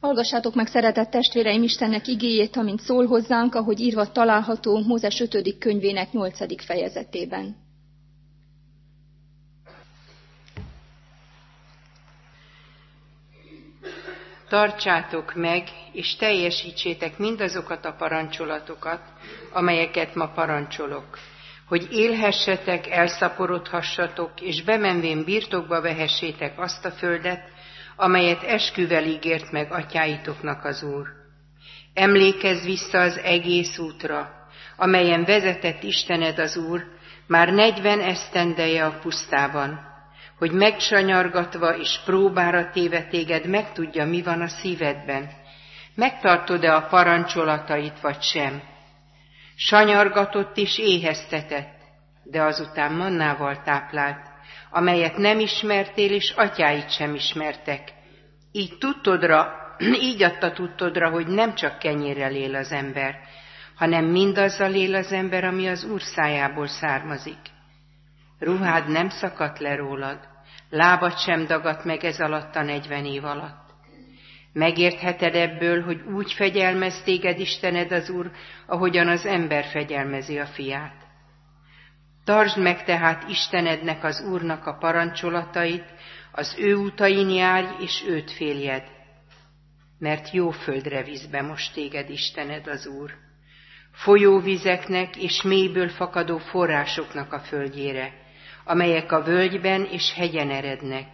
Hallgassátok meg, szeretett testvéreim, Istennek igéjét, amint szól hozzánk, ahogy írva található Mózes 5. könyvének 8. fejezetében. Tartsátok meg, és teljesítsétek mindazokat a parancsolatokat, amelyeket ma parancsolok, hogy élhessetek, elszaporodhassatok, és bemenvén birtokba vehessétek azt a földet, amelyet esküvel ígért meg atyáitoknak az Úr. Emlékezz vissza az egész útra, amelyen vezetett Istened az Úr már 40 esztendeje a pusztában, hogy megsanyargatva és próbára téve téged megtudja, mi van a szívedben. Megtartod-e a parancsolatait, vagy sem? Sanyargatott és éheztetett, de azután mannával táplált, amelyet nem ismertél, és atyáid sem ismertek. Így adta tudtodra, hogy nem csak kenyérrel él az ember, hanem mindazzal él az ember, ami az Úr szájából származik. Ruhád nem szakadt le rólad, lábad sem dagadt meg ez alatt a 40 év alatt. Megértheted ebből, hogy úgy fegyelmez téged Istened az Úr, ahogyan az ember fegyelmezi a fiát. Tartsd meg tehát Istenednek, az Úrnak a parancsolatait, az ő útain járj, és őt féljed. Mert jó földre visz be most téged Istened az Úr, folyóvizeknek és mélyből fakadó forrásoknak a földjére, amelyek a völgyben és hegyen erednek.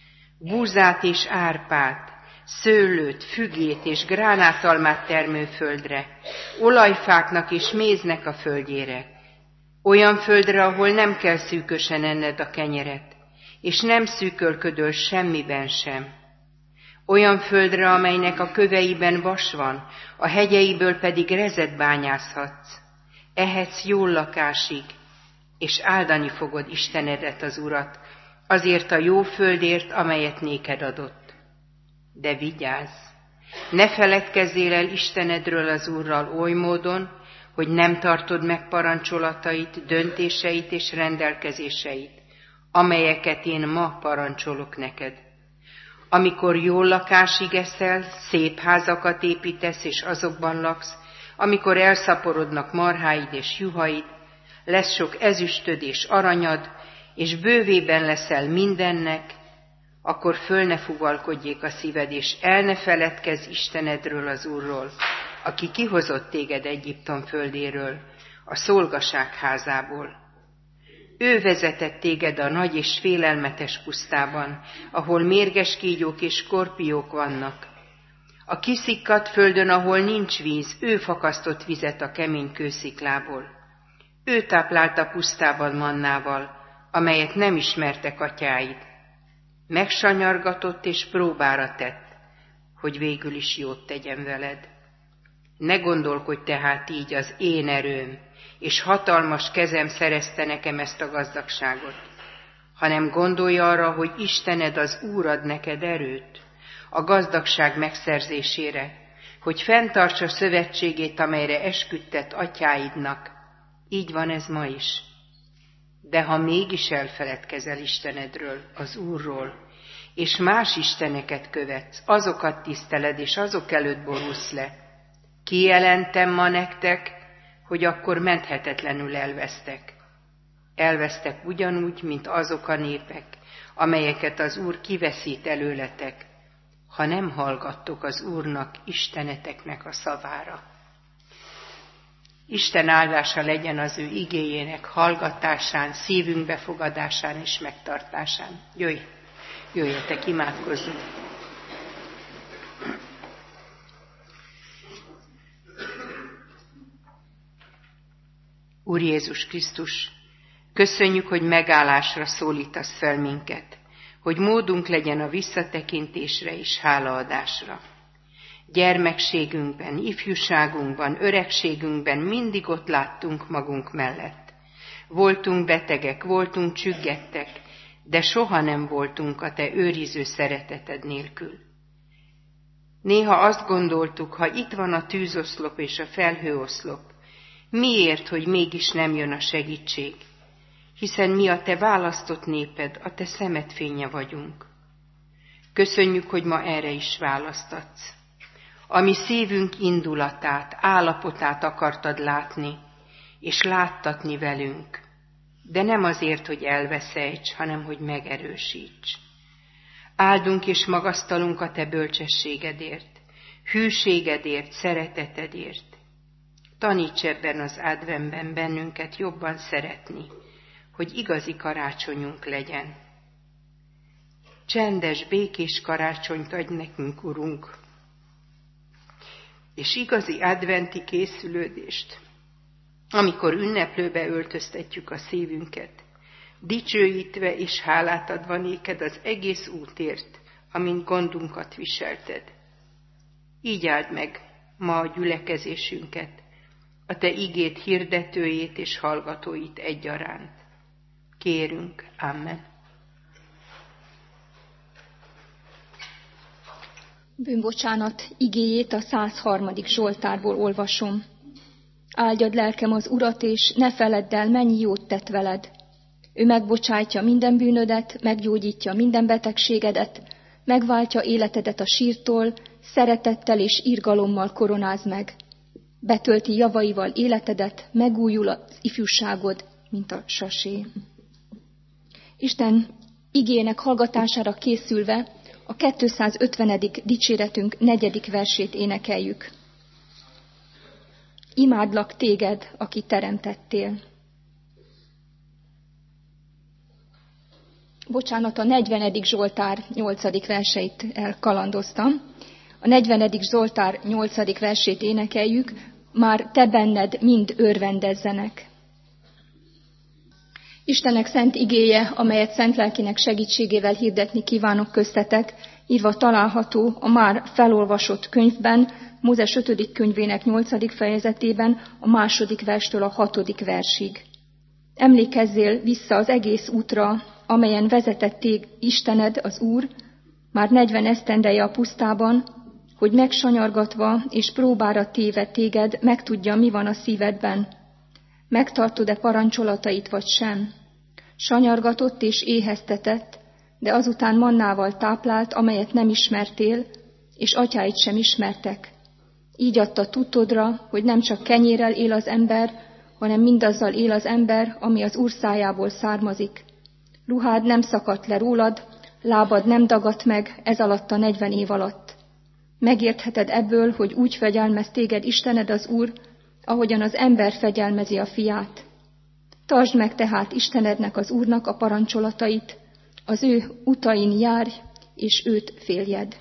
Búzát és árpát, szőlőt, fügét és gránátalmát termő földre, olajfáknak és méznek a földjére, olyan földre, ahol nem kell szűkösen enned a kenyeret, és nem szűkölködöl semmiben sem. Olyan földre, amelynek a köveiben vas van, a hegyeiből pedig rezet bányászhatsz. Ehetsz jól lakásig, és áldani fogod Istenedet, az Urat, azért a jó földért, amelyet néked adott. De vigyázz! Ne feledkezzél el Istenedről, az Úrral oly módon, hogy nem tartod meg parancsolatait, döntéseit és rendelkezéseit, amelyeket én ma parancsolok neked. Amikor jól lakásig eszel, szép házakat építesz és azokban laksz, amikor elszaporodnak marháid és juhaid, lesz sok ezüstöd és aranyad, és bővében leszel mindennek, akkor föl ne fuvalkodjék a szíved, és el ne feledkezz Istenedről, az Úrról, aki kihozott téged Egyiptom földéről, a szolgaság házából. Ő vezetett téged a nagy és félelmetes pusztában, ahol mérges kígyók és skorpiók vannak. A kiszikkadt földön, ahol nincs víz, ő fakasztott vizet a kemény kősziklából. Ő táplálta pusztában mannával, amelyet nem ismertek atyáid. Megsanyargatott és próbára tett, hogy végül is jót tegyen veled. Ne gondolkodj tehát így, az én erőm és hatalmas kezem szerezte nekem ezt a gazdagságot, hanem gondolj arra, hogy Istened, az Úr ad neked erőt a gazdagság megszerzésére, hogy fenntartsa szövetségét, amelyre esküdtett atyáidnak. Így van ez ma is. De ha mégis elfeledkezel Istenedről, az Úrról, és más isteneket követsz, azokat tiszteled, és azok előtt borulsz le, kijelentem ma nektek, hogy akkor menthetetlenül elvesztek. Elvesztek ugyanúgy, mint azok a népek, amelyeket az Úr kiveszít előletek, ha nem hallgattok az Úrnak, Isteneteknek a szavára. Isten áldása legyen az ő igéjének hallgatásán, szívünk befogadásán és megtartásán. Jöjjetek, imádkozzunk! Úr Jézus Krisztus, köszönjük, hogy megállásra szólítasz fel minket, hogy módunk legyen a visszatekintésre és hálaadásra. Gyermekségünkben, ifjúságunkban, öregségünkben mindig ott láttunk magunk mellett. Voltunk betegek, voltunk csüggettek, de soha nem voltunk a te őriző szereteted nélkül. Néha azt gondoltuk, ha itt van a tűzoszlop és a felhőoszlop, miért, hogy mégis nem jön a segítség? Hiszen mi a te választott néped, a te szemed fénye vagyunk. Köszönjük, hogy ma erre is választatsz. a mi szívünk indulatát, állapotát akartad látni, és láttatni velünk, de nem azért, hogy elveszejts, hanem hogy megerősíts. Áldunk és magasztalunk a te bölcsességedért, hűségedért, szeretetedért. Taníts ebben az adventben bennünket jobban szeretni, hogy igazi karácsonyunk legyen. Csendes, békés karácsonyt adj nekünk, Urunk, és igazi adventi készülődést, amikor ünneplőbe öltöztetjük a szívünket, dicsőítve és hálát adva néked az egész útért, amint gondunkat viselted. Így áld meg ma a gyülekezésünket, a te igét hirdetőjét és hallgatóit egyaránt. Kérünk, amen. Bűnbocsánat igéjét a 103. Zsoltárból olvasom. Áldjad lelkem az Urat, és ne feledd el, mennyi jót tett veled. Ő megbocsájtja minden bűnödet, meggyógyítja minden betegségedet, megváltja életedet a sírtól, szeretettel és irgalommal koronáz meg. Betölti javaival életedet, megújul az ifjúságod, mint a sasé. Isten igének hallgatására készülve a 250. dicséretünk 4. versét énekeljük. Imádlak téged, aki teremtettél. Bocsánat, a 40. Zsoltár 8. verseit elkalandoztam. A 40. Zsoltár 8. versét énekeljük, már te benned mind örvendezzenek. Istennek szent igéje, amelyet szent lelkének segítségével hirdetni kívánok köztetek, írva található a már felolvasott könyvben, Mózes 5. könyvének 8. fejezetében, a 2. verstől a 6. versig. Emlékezzél vissza az egész útra, amelyen vezetett Istened, az Úr, már 40 esztendeje a pusztában, hogy megsanyargatva és próbára téve téged megtudja, mi van a szívedben. Megtartod-e parancsolatait vagy sem? Sanyargatott és éheztetett, de azután mannával táplált, amelyet nem ismertél, és atyáid sem ismertek. Így adta tudtodra, hogy nem csak kenyérrel él az ember, hanem mindazzal él az ember, ami az Úr szájából származik. Ruhád nem szakadt le rólad, lábad nem dagadt meg ez alatt a 40 év alatt. Megértheted ebből, hogy úgy fegyelmez téged Istened az Úr, ahogyan az ember fegyelmezi a fiát. Tartsd meg tehát Istenednek, az Úrnak a parancsolatait, az ő utain járj, és őt féljed.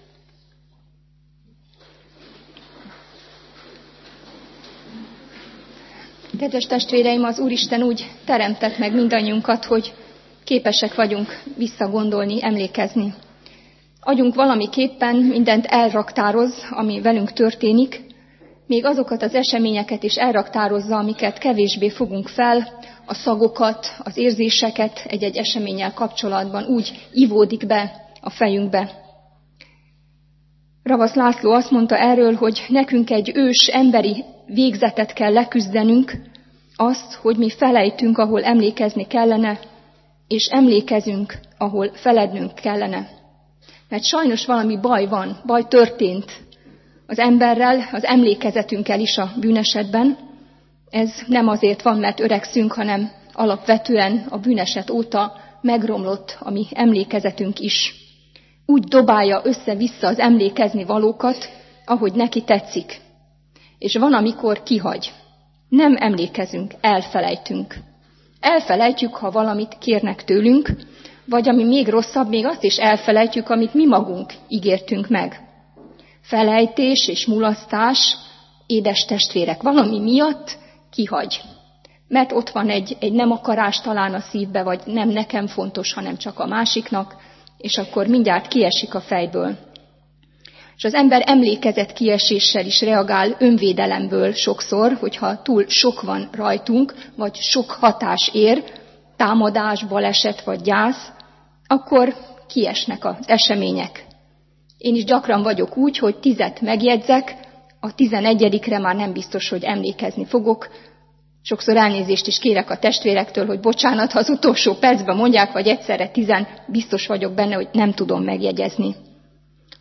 Kedves testvéreim, az Úristen úgy teremtett meg mindannyiunkat, hogy képesek vagyunk visszagondolni, emlékezni. Agyunk valamiképpen mindent elraktároz, ami velünk történik, még azokat az eseményeket is elraktározza, amiket kevésbé fogunk fel, a szagokat, az érzéseket egy-egy eseménnyel kapcsolatban úgy ivódik be a fejünkbe. Ravasz László azt mondta erről, hogy nekünk egy ős emberi végzetet kell leküzdenünk, azt, hogy mi felejtünk, ahol emlékezni kellene, és emlékezünk, ahol felednünk kellene. Mert sajnos valami baj van, baj történt az emberrel, az emlékezetünkkel is a bűnesetben. Ez nem azért van, mert öregszünk, hanem alapvetően a bűneset óta megromlott a mi emlékezetünk is. Úgy dobálja össze-vissza az emlékezni valókat, ahogy neki tetszik. És van, amikor kihagy. Nem emlékezünk, elfelejtünk. Elfelejtjük, ha valamit kérnek tőlünk, vagy ami még rosszabb, még azt is elfelejtjük, amit mi magunk ígértünk meg. Felejtés és mulasztás, édes testvérek, valami miatt kihagy. Mert ott van egy nem akarás talán a szívbe, vagy nem nekem fontos, hanem csak a másiknak, és akkor mindjárt kiesik a fejből. És az ember emlékezett kieséssel is reagál önvédelemből sokszor, hogyha túl sok van rajtunk, vagy sok hatás ér, támadás, baleset vagy gyász, akkor kiesnek az események. Én is gyakran vagyok úgy, hogy 10 megjegyzek, a 11-re már nem biztos, hogy emlékezni fogok. Sokszor elnézést is kérek a testvérektől, hogy bocsánat, ha az utolsó percben mondják, vagy egyszerre 10, biztos vagyok benne, hogy nem tudom megjegyezni.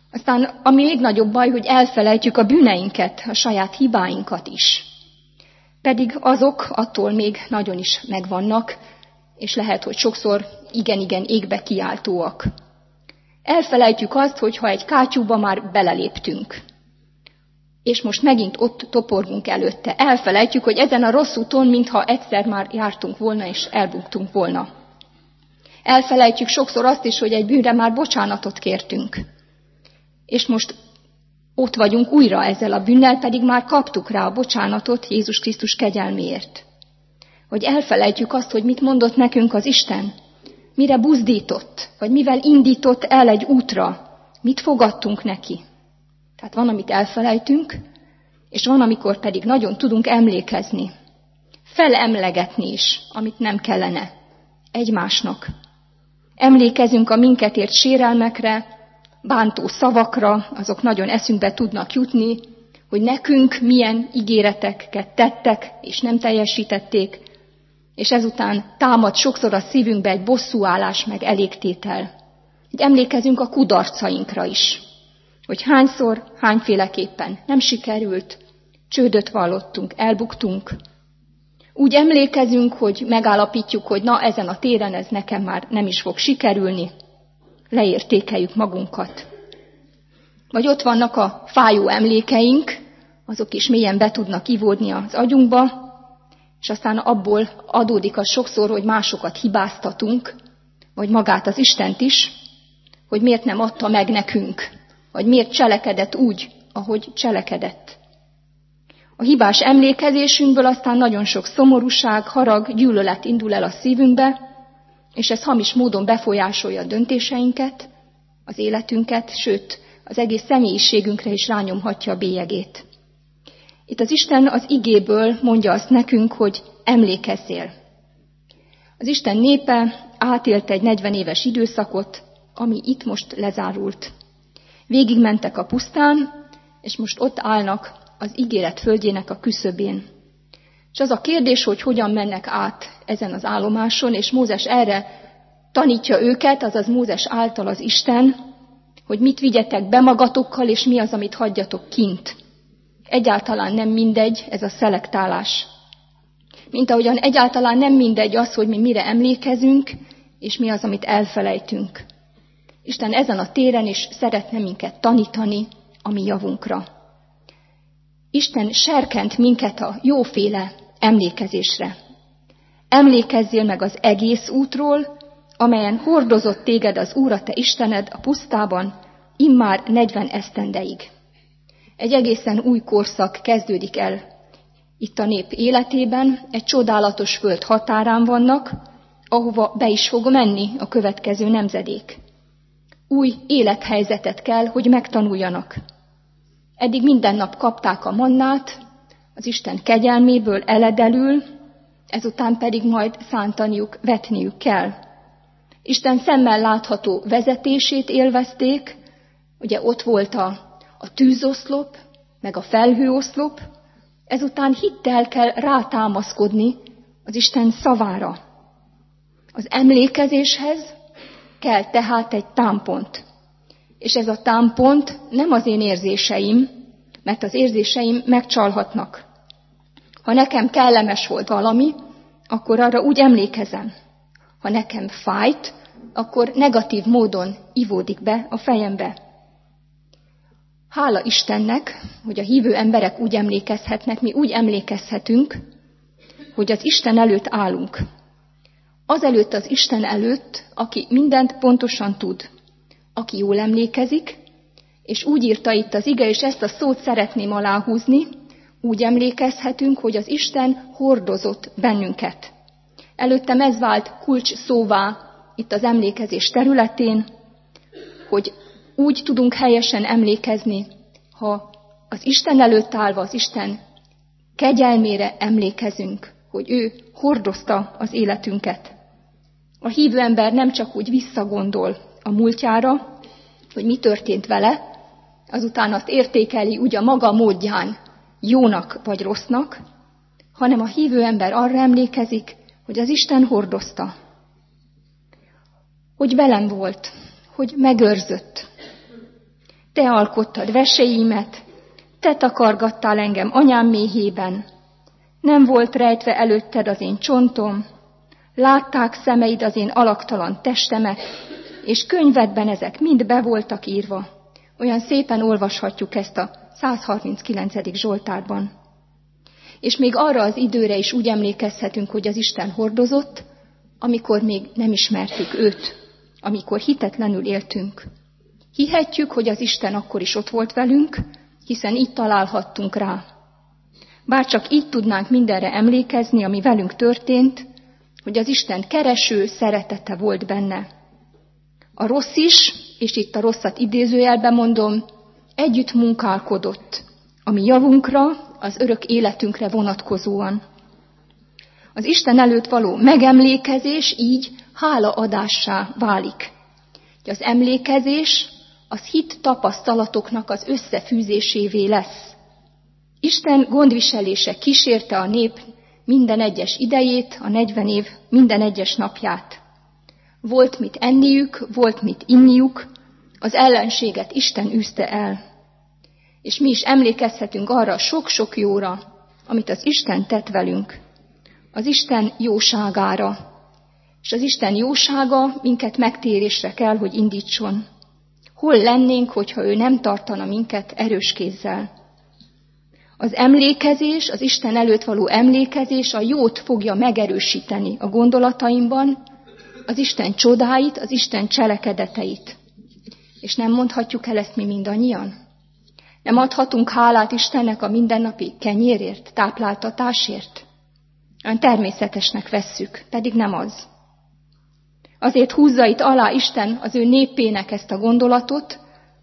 Aztán a még nagyobb baj, hogy elfelejtjük a bűneinket, a saját hibáinkat is. Pedig azok attól még nagyon is megvannak, és lehet, hogy sokszor igen égbe kiáltóak. Elfelejtjük azt, hogy ha egy kátyúba már beleléptünk, és most megint ott toporgunk előtte. Elfelejtjük, hogy ezen a rossz úton, mintha egyszer már jártunk volna, és elbuktunk volna. Elfelejtjük sokszor azt is, hogy egy bűnre már bocsánatot kértünk. És most ott vagyunk újra ezzel a bűnnel, pedig már kaptuk rá a bocsánatot Jézus Krisztus kegyelméért. Hogy elfelejtjük azt, hogy mit mondott nekünk az Isten, mire buzdított, vagy mivel indított el egy útra, mit fogadtunk neki. Tehát van, amit elfelejtünk, és van, amikor pedig nagyon tudunk emlékezni, felemlegetni is, amit nem kellene, egymásnak. Emlékezünk a minket ért sérelmekre, bántó szavakra, azok nagyon eszünkbe tudnak jutni, hogy nekünk milyen ígéreteket tettek, és nem teljesítették, és ezután támad sokszor a szívünkbe egy bosszúállás meg elégtétel. Így emlékezünk a kudarcainkra is, hogy hányszor, hányféleképpen nem sikerült, csődöt vallottunk, elbuktunk. Úgy emlékezünk, hogy megállapítjuk, hogy na, ezen a téren ez nekem már nem is fog sikerülni, leértékeljük magunkat. Vagy ott vannak a fájó emlékeink, azok is mélyen be tudnak ivódni az agyunkba, és aztán abból adódik az sokszor, hogy másokat hibáztatunk, vagy magát az Istent is, hogy miért nem adta meg nekünk, vagy miért cselekedett úgy, ahogy cselekedett. A hibás emlékezésünkből aztán nagyon sok szomorúság, harag, gyűlölet indul el a szívünkbe, és ez hamis módon befolyásolja a döntéseinket, az életünket, sőt, az egész személyiségünkre is rányomhatja a bélyegét. Itt az Isten az igéből mondja azt nekünk, hogy emlékezzél. Az Isten népe átélt egy 40 éves időszakot, ami itt most lezárult. Végigmentek a pusztán, és most ott állnak az ígéret földjének a küszöbén. És az a kérdés, hogy hogyan mennek át ezen az állomáson, és Mózes erre tanítja őket, azaz Mózes által az Isten, hogy mit vigyetek be magatokkal, és mi az, amit hagyjatok kint. Egyáltalán nem mindegy ez a szelektálás. Mint ahogyan egyáltalán nem mindegy az, hogy mi mire emlékezünk, és mi az, amit elfelejtünk. Isten ezen a téren is szeretne minket tanítani a mi javunkra. Isten serkent minket a jóféle emlékezésre. Emlékezzél meg az egész útról, amelyen hordozott téged az Úr a te Istened a pusztában, immár 40 esztendeig. Egy egészen új korszak kezdődik el itt a nép életében, egy csodálatos föld határán vannak, ahova be is fog menni a következő nemzedék. Új élethelyzetet kell, hogy megtanuljanak. Eddig minden nap kapták a mannát, az Isten kegyelméből eledelül, ezután pedig majd szántaniuk, vetniük kell. Isten szemmel látható vezetését élvezték, ugye ott volt a tűzoszlop, meg a felhőoszlop, ezután hittel kell rátámaszkodni az Isten szavára. Az emlékezéshez kell tehát egy támpont. És ez a támpont nem az én érzéseim, mert az érzéseim megcsalhatnak. Ha nekem kellemes volt valami, akkor arra úgy emlékezem. Ha nekem fájt, akkor negatív módon ivódik be a fejembe. Hála Istennek, hogy a hívő emberek úgy emlékezhetnek, mi úgy emlékezhetünk, hogy az Isten előtt állunk. Azelőtt az Isten előtt, aki mindent pontosan tud, aki jól emlékezik, és úgy írta itt az ige, és ezt a szót szeretném aláhúzni, úgy emlékezhetünk, hogy az Isten hordozott bennünket. Előttem ez vált kulcs szóvá itt az emlékezés területén, hogy úgy tudunk helyesen emlékezni, ha az Isten előtt állva az Isten kegyelmére emlékezünk, hogy ő hordozta az életünket. A hívő ember nem csak úgy visszagondol a múltjára, hogy mi történt vele, azután azt értékeli úgy a maga módján, jónak vagy rossznak, hanem a hívő ember arra emlékezik, hogy az Isten hordozta, hogy velem volt, hogy megőrzött. te alkottad veséimet, te takargattál engem anyám méhében, nem volt rejtve előtted az én csontom, látták szemeid az én alaktalan testemet, és könyvedben ezek mind be voltak írva. Olyan szépen olvashatjuk ezt a 139. Zsoltárban. És még arra az időre is úgy emlékezhetünk, hogy az Isten hordozott, amikor még nem ismertük őt, amikor hitetlenül éltünk. Hihetjük, hogy az Isten akkor is ott volt velünk, hiszen így találhattunk rá. Bár csak így tudnánk mindenre emlékezni, ami velünk történt, hogy az Isten kereső szeretete volt benne. A rossz is, és itt a rosszat idézőjelben mondom, együtt munkálkodott, ami javunkra, az örök életünkre vonatkozóan. Az Isten előtt való megemlékezés így hálaadássá válik. Az emlékezés az hit tapasztalatoknak az összefűzésévé lesz. Isten gondviselése kísérte a nép minden egyes idejét, a 40 év minden egyes napját. Volt mit enniük, volt mit inniuk, az ellenséget Isten űzte el. És mi is emlékezhetünk arra a sok-sok jóra, amit az Isten tett velünk. Az Isten jóságára. És az Isten jósága minket megtérésre kell, hogy indítson. Hol lennénk, hogyha ő nem tartana minket erős kézzel? Az emlékezés, az Isten előtt való emlékezés a jót fogja megerősíteni a gondolataimban, az Isten csodáit, az Isten cselekedeteit. És nem mondhatjuk el ezt mi mindannyian? Nem adhatunk hálát Istennek a mindennapi kenyérért, tápláltatásért? Olyan természetesnek vesszük, pedig nem az. Azért húzza itt alá Isten az ő népének ezt a gondolatot,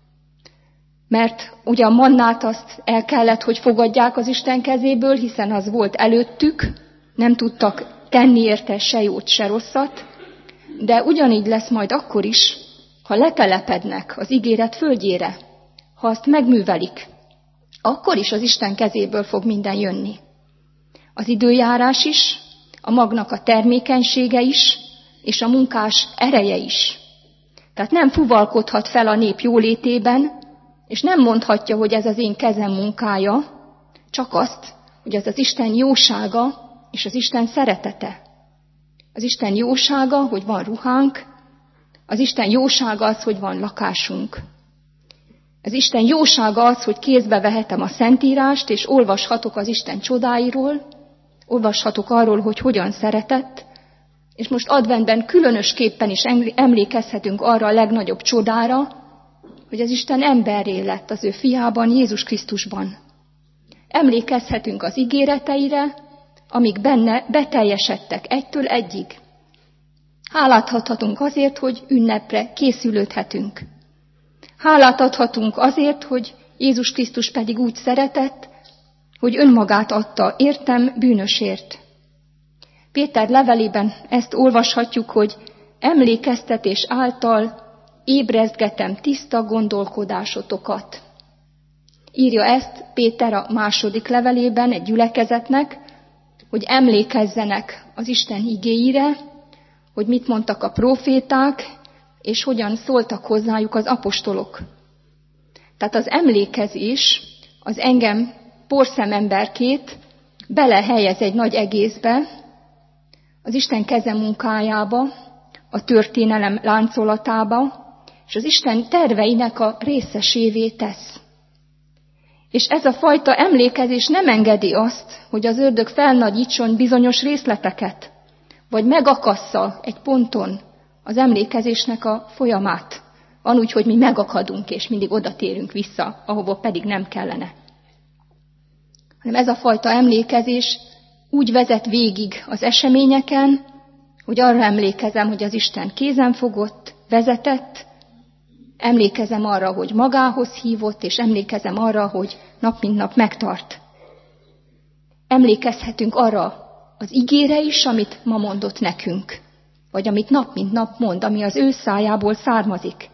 mert ugye a mannát azt el kellett, hogy fogadják az Isten kezéből, hiszen az volt előttük, nem tudtak tenni érte se jót, se rosszat, de ugyanígy lesz majd akkor is, ha letelepednek az ígéret földjére, ha azt megművelik, akkor is az Isten kezéből fog minden jönni. Az időjárás is, a magnak a termékenysége is, és a munkás ereje is. Tehát nem fuvalkodhat fel a nép jólétében, és nem mondhatja, hogy ez az én kezem munkája, csak azt, hogy ez az Isten jósága és az Isten szeretete. Az Isten jósága, hogy van ruhánk, az Isten jósága az, hogy van lakásunk. Az Isten jósága az, hogy kézbe vehetem a Szentírást, és olvashatok az Isten csodáiról, olvashatok arról, hogy hogyan szeretett, és most adventben különösképpen is emlékezhetünk arra a legnagyobb csodára, hogy az Isten emberré lett az ő fiában, Jézus Krisztusban. Emlékezhetünk az ígéreteire, amik benne beteljesedtek egytől egyig. Hálát adhatunk azért, hogy ünnepre készülődhetünk. Hálát adhatunk azért, hogy Jézus Krisztus pedig úgy szeretett, hogy önmagát adta értem bűnösért. Péter levelében ezt olvashatjuk, hogy emlékeztetés által ébrezgetem tiszta gondolkodásotokat. Írja ezt Péter a második levelében egy gyülekezetnek, hogy emlékezzenek az Isten igéire, hogy mit mondtak a próféták, és hogyan szóltak hozzájuk az apostolok. Tehát az emlékezés az engem porszememberkét belehelyez egy nagy egészbe, az Isten keze munkájába, a történelem láncolatába, és az Isten terveinek a részesévé tesz. És ez a fajta emlékezés nem engedi azt, hogy az ördög felnagyítson bizonyos részleteket, vagy megakassza egy ponton az emlékezésnek a folyamát. Van úgy, hogy mi megakadunk, és mindig oda térünk vissza, ahova pedig nem kellene. Hanem ez a fajta emlékezés úgy vezet végig az eseményeken, hogy arra emlékezem, hogy az Isten kézen fogott, vezetett, emlékezem arra, hogy magához hívott, és emlékezem arra, hogy nap mint nap megtart. Emlékezhetünk arra az ígére is, amit ma mondott nekünk, vagy amit nap mint nap mond, ami az ő szájából származik.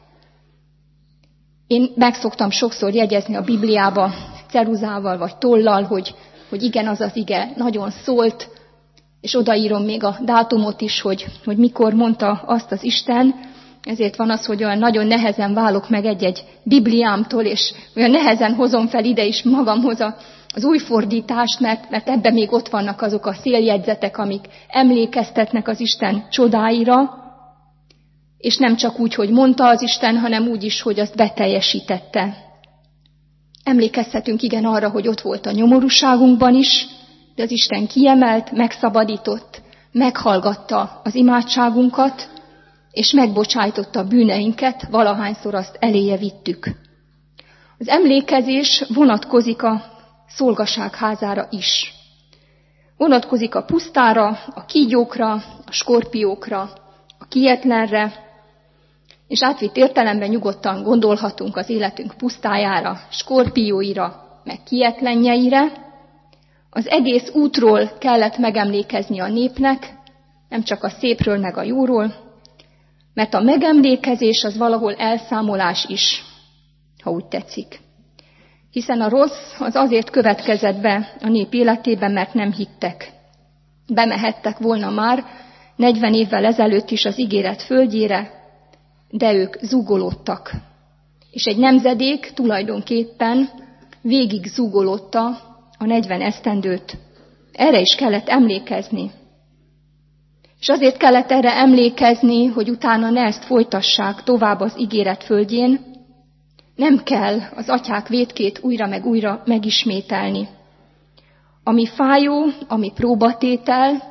Én meg szoktam sokszor jegyezni a Bibliába ceruzával vagy tollal, hogy igen, az az ige nagyon szólt, és odaírom még a dátumot is, hogy mikor mondta azt az Isten, Ezért van az, hogy olyan nagyon nehezen válok meg egy-egy Bibliámtól, és olyan nehezen hozom fel ide is magamhoz az új fordítást, mert ebben még ott vannak azok a széljegyzetek, amik emlékeztetnek az Isten csodáira, és nem csak úgy, hogy mondta az Isten, hanem úgy is, hogy azt beteljesítette. Emlékezhetünk igen arra, hogy ott volt a nyomorúságunkban is, de az Isten kiemelt, megszabadított, meghallgatta az imádságunkat, és megbocsájtotta a bűneinket, valahányszor azt eléje vittük. Az emlékezés vonatkozik a szolgaság házára is. Vonatkozik a pusztára, a kígyókra, a skorpiókra, a kietlenre, és átvitt értelemben nyugodtan gondolhatunk az életünk pusztájára, skorpióira, meg kietlenjeire. Az egész útról kellett megemlékezni a népnek, nem csak a szépről meg a jóról, mert a megemlékezés az valahol elszámolás is, ha úgy tetszik. Hiszen a rossz az azért következett be a nép életében, mert nem hittek. Bemehettek volna már 40 évvel ezelőtt is az ígéret földjére, de ők zúgolódtak. És egy nemzedék tulajdonképpen végig zúgolódta a 40 esztendőt. Erre is kellett emlékezni. És azért kellett erre emlékezni, hogy utána ne ezt folytassák tovább az ígéret földjén. Nem kell az atyák vétkét újra meg újra megismételni. Ami fájó, ami próbatétel,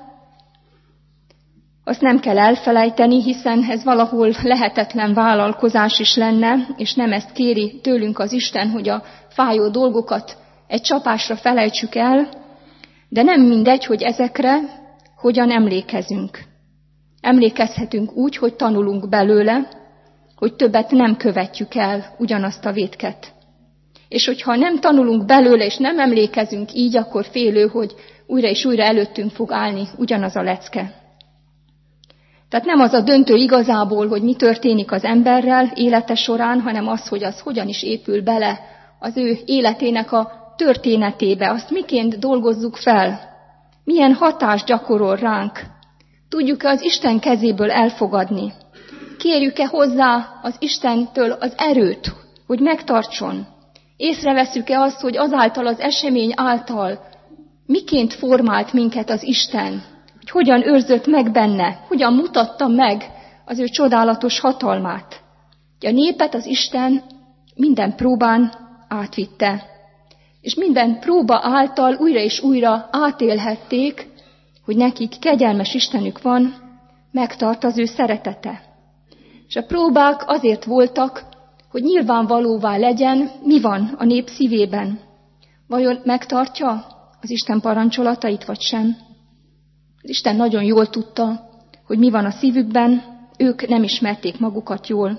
azt nem kell elfelejteni, hiszen ez valahol lehetetlen vállalkozás is lenne, és nem ezt kéri tőlünk az Isten, hogy a fájó dolgokat egy csapásra felejtsük el, de nem mindegy, hogy ezekre hogyan emlékezünk. Emlékezhetünk úgy, hogy tanulunk belőle, hogy többet nem követjük el ugyanazt a vétket. És hogyha nem tanulunk belőle, és nem emlékezünk így, akkor félő, hogy újra és újra előttünk fog állni ugyanaz a lecke. Tehát nem az a döntő igazából, hogy mi történik az emberrel élete során, hanem az, hogy az hogyan is épül bele az ő életének a történetébe, azt miként dolgozzuk fel, milyen hatást gyakorol ránk. Tudjuk-e az Isten kezéből elfogadni? Kérjük-e hozzá az Istentől az erőt, hogy megtartson? Észreveszünk-e azt, hogy azáltal az esemény által miként formált minket az Isten? Hogy hogyan őrzött meg benne, hogyan mutatta meg az ő csodálatos hatalmát. A népet az Isten minden próbán átvitte, és minden próba által újra és újra átélhették, hogy nekik kegyelmes Istenük van, megtart az ő szeretete. És a próbák azért voltak, hogy nyilvánvalóvá legyen, mi van a nép szívében. Vajon megtartja az Isten parancsolatait, vagy sem? Az Isten nagyon jól tudta, hogy mi van a szívükben, ők nem ismerték magukat jól.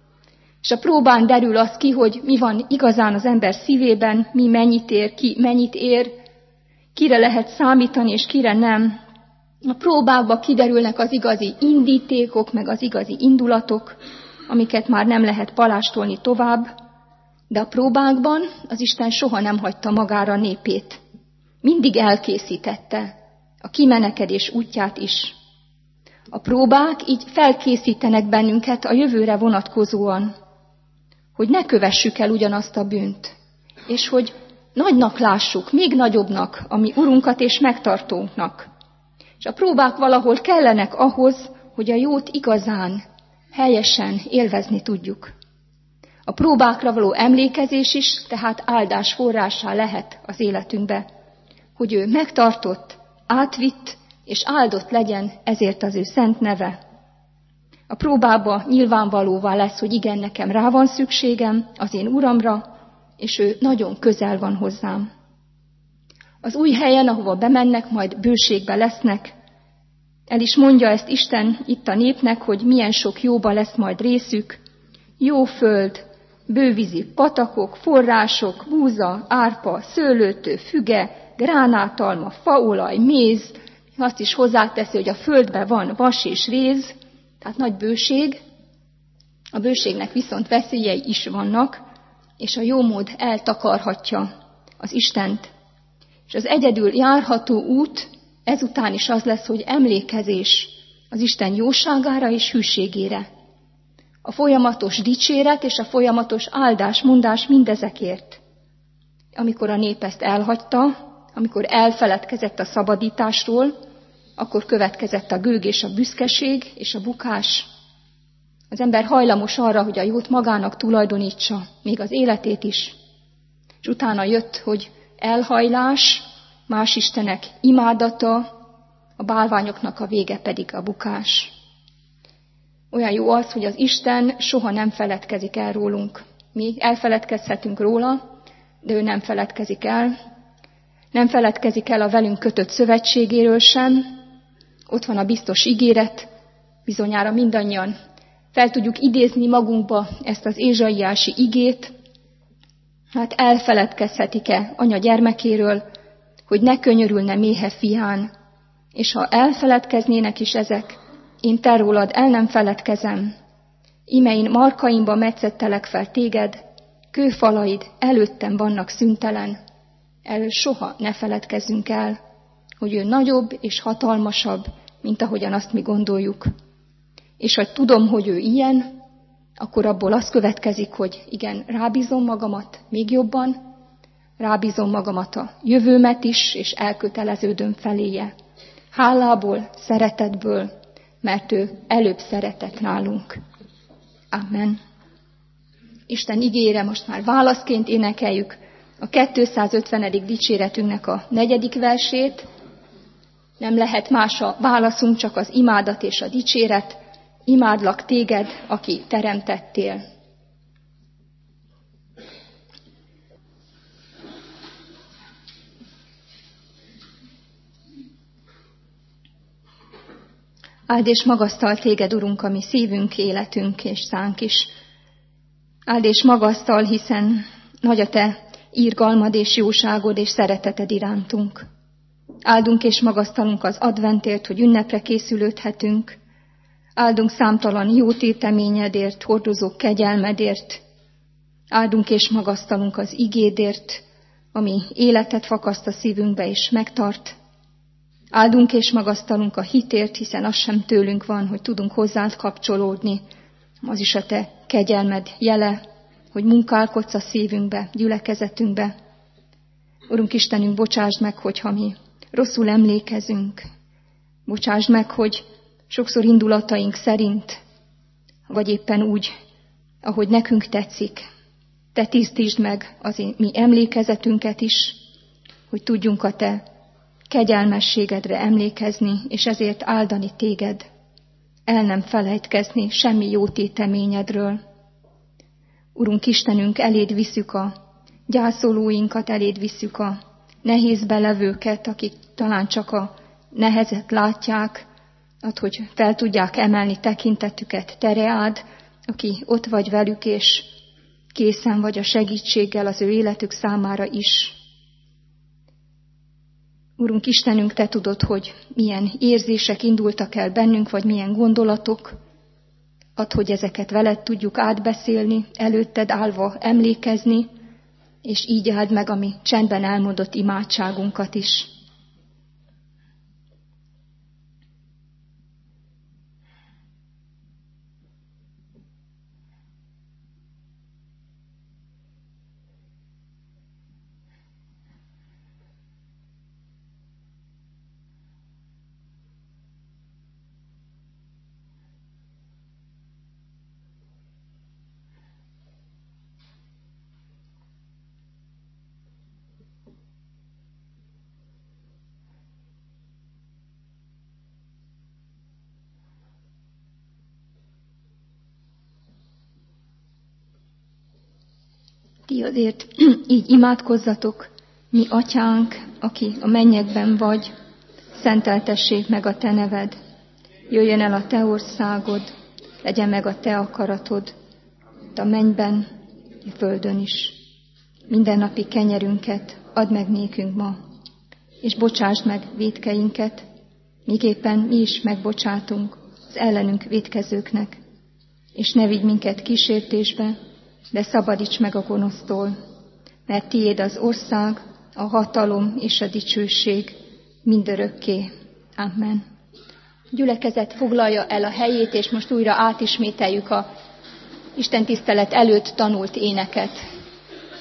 És a próbán derül az ki, hogy mi van igazán az ember szívében, mi mennyit ér, ki mennyit ér, kire lehet számítani, és kire nem. A próbákba kiderülnek az igazi indítékok, meg az igazi indulatok, amiket már nem lehet palástolni tovább, de a próbákban az Isten soha nem hagyta magára a népét. Mindig elkészítette a kimenekedés útját is. A próbák így felkészítenek bennünket a jövőre vonatkozóan, hogy ne kövessük el ugyanazt a bűnt, és hogy nagynak lássuk, még nagyobbnak a mi Urunkat és megtartónknak. És a próbák valahol kellenek ahhoz, hogy a jót igazán, helyesen élvezni tudjuk. A próbákra való emlékezés is, tehát áldás forrásá lehet az életünkbe, hogy ő megtartott, átvitt és áldott legyen ezért az ő szent neve. A próbába nyilvánvalóvá lesz, hogy igen, nekem rá van szükségem az én Uramra, és ő nagyon közel van hozzám. Az új helyen, ahova bemennek, majd bőségbe lesznek. El is mondja ezt Isten itt a népnek, hogy milyen sok jóba lesz majd részük. Jó föld, bővízi patakok, források, búza, árpa, szőlőtő, füge, gránátalma, faolaj, méz. Azt is hozzáteszi, hogy a földben van vas és réz, tehát nagy bőség. A bőségnek viszont veszélyei is vannak, és a jómód eltakarhatja az Istent. És az egyedül járható út ezután is az lesz, hogy emlékezés az Isten jóságára és hűségére. a folyamatos dicséret és a folyamatos áldásmondás mindezekért. Amikor a nép ezt elhagyta, amikor elfeledkezett a szabadításról, akkor következett a gőg és a büszkeség és a bukás. Az ember hajlamos arra, hogy a jót magának tulajdonítsa, még az életét is. És utána jött, hogy elhajlás, más istenek imádata, a bálványoknak a vége pedig a bukás. Olyan jó az, hogy az Isten soha nem feledkezik el rólunk. Mi elfeledkezhetünk róla, de ő nem feledkezik el. Nem feledkezik el a velünk kötött szövetségéről sem. Ott van a biztos ígéret, bizonyára mindannyian fel tudjuk idézni magunkba ezt az ézsaiási igét. Hát elfeledkezhetik-e anya gyermekéről, hogy ne könyörülne méhe fián, és ha elfeledkeznének is ezek, én te rólad el nem feledkezem. Íme én markaimba metszettelek fel téged, kőfalaid előttem vannak szüntelen. Erről soha ne feledkezzünk el, hogy ő nagyobb és hatalmasabb, mint ahogyan azt mi gondoljuk. És ha tudom, hogy ő ilyen, akkor abból az következik, hogy igen, rábízom magamat még jobban, rábízom magamat a jövőmet is, és elköteleződöm feléje. Hálából, szeretetből, mert ő előbb szeretett nálunk. Amen. Isten igére most már válaszként énekeljük a 250. dicséretünknek a 4. versét. Nem lehet más a válaszunk, csak az imádat és a dicséret. Imádlak téged, aki teremtettél. Áld és magasztal téged, Urunk, a mi szívünk, életünk és szánk is. Áld és magasztal, hiszen nagy a te irgalmad és jóságod és szereteted irántunk. Áldunk és magasztalunk az adventért, hogy ünnepre készülődhetünk. Áldunk számtalan jó téteményedért, hordozó kegyelmedért. Áldunk és magasztalunk az igédért, ami életet fakaszt a szívünkbe és megtart. Áldunk és magasztalunk a hitért, hiszen az sem tőlünk van, hogy tudunk hozzád kapcsolódni. Az is a te kegyelmed jele, hogy munkálkodsz a szívünkbe, gyülekezetünkbe. Urunk Istenünk, bocsásd meg, hogyha mi rosszul emlékezünk. Bocsásd meg, hogy sokszor indulataink szerint, vagy éppen úgy, ahogy nekünk tetszik. Te tisztítsd meg az mi emlékezetünket is, hogy tudjunk a te kegyelmességedre emlékezni, és ezért áldani téged, el nem felejtkezni semmi jó téteményedről. Urunk Istenünk, eléd visszük a gyászolóinkat, eléd visszük a nehézbe levőket, akik talán csak a nehezet látják, hogy fel tudják emelni tekintetüket, te reád, aki ott vagy velük, és készen vagy a segítséggel az ő életük számára is. Urunk Istenünk, te tudod, hogy milyen érzések indultak el bennünk, vagy milyen gondolatok. Add, hogy ezeket veled tudjuk átbeszélni, előtted állva emlékezni, és így áld meg a mi csendben elmondott imádságunkat is. Ti azért így imádkozzatok, mi atyánk, aki a mennyekben vagy, szenteltessék meg a te neved. Jöjjön el a te országod, legyen meg a te akaratod, a mennyben, a földön is. Mindennapi kenyerünket add meg nékünk ma, és bocsásd meg vétkeinket, miképpen mi is megbocsátunk az ellenünk vétkezőknek, és ne vigy minket kísértésbe, de szabadíts meg a gonosztól, mert tiéd az ország, a hatalom és a dicsőség mindörökké. Amen. A gyülekezet foglalja el a helyét, és most újra átismételjük a Isten tisztelet előtt tanult éneket.